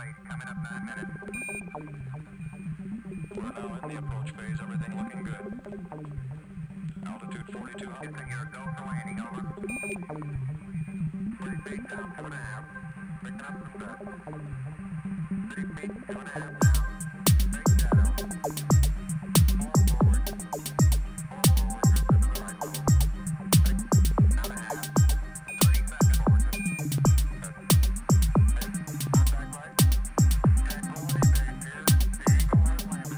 right, coming up 9 minutes. We're now in the approach phase, everything looking good. Altitude 4200. Getting your go for landing, over. 30 feet down, 2.5. Picking up some dust. 30 feet, 2.5 down. Big shadow. 4 forward. 4 forward, just into the right. 6.5. 30 seconds forward. Contact light. Tranquility base here. The Eagle has landed.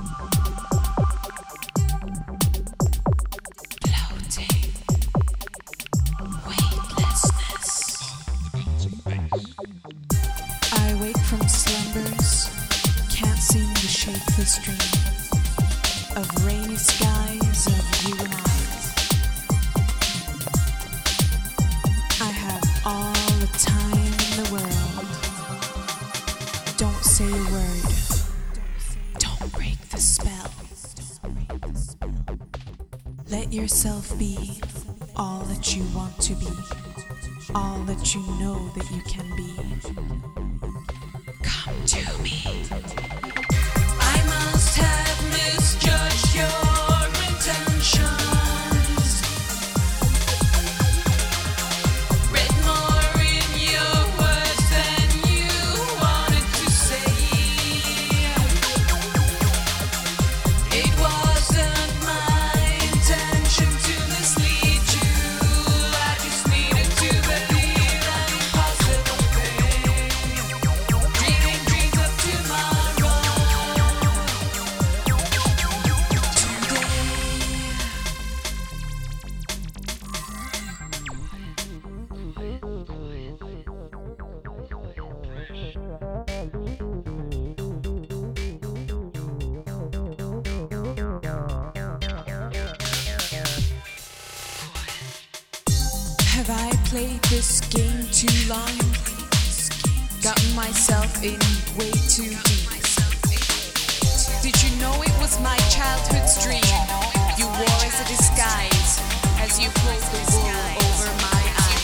I wake from slumbers, can't seem to shake the stream of rainy skies of you and I have all the time in the world. Don't say a word. Don't break the spell. Let yourself be all that you want to be, all that you know that you can be. Come to me. I must have misjudged your intentions. Read more in your words than you wanted to say. It wasn't my intention to mislead you. I just needed to believe that impossible thing. Dreaming dreams of tomorrow. Have I played this game too long? Gotten myself in way too deep. Did you know it was my childhood's dream? You wore as a disguise as you pulled the wool over my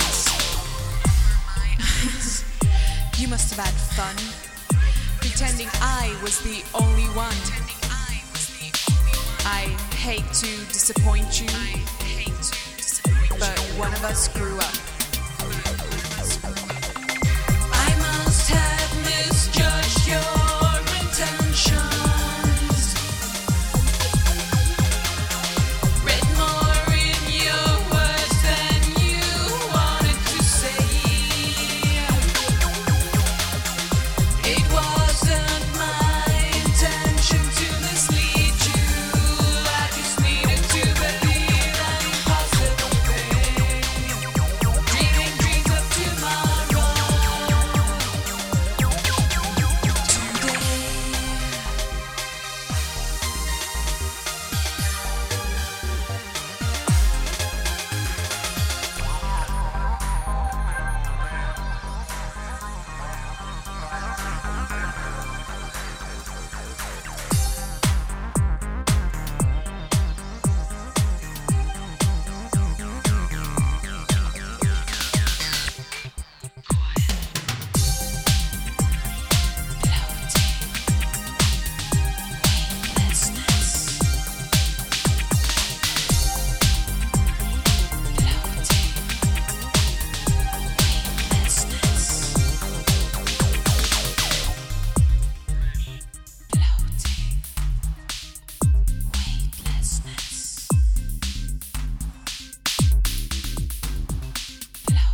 eyes. You must have had fun, pretending I was the only one. I hate to disappoint you, but one of us grew up. I must have misjudged your intentions. Read more in your words than you wanted to say. It wasn't my intention to mislead you. I just needed to believe that impossible thing. Dreaming dreams of tomorrow. Today.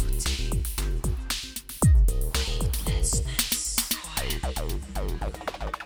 Weightlessness.